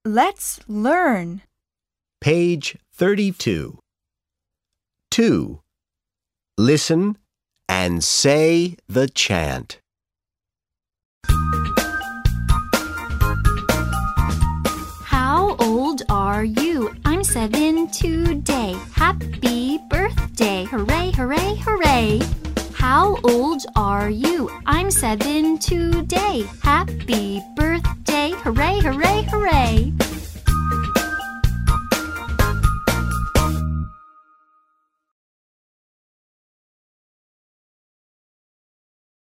Let's learn. Page 32. 2. Listen and say the chant. How old are you? I'm 7 today. Happy birthday. Hooray, hooray, hooray. How old are you? I'm 7 today. Happy birthday. Hooray, hooray, hooray.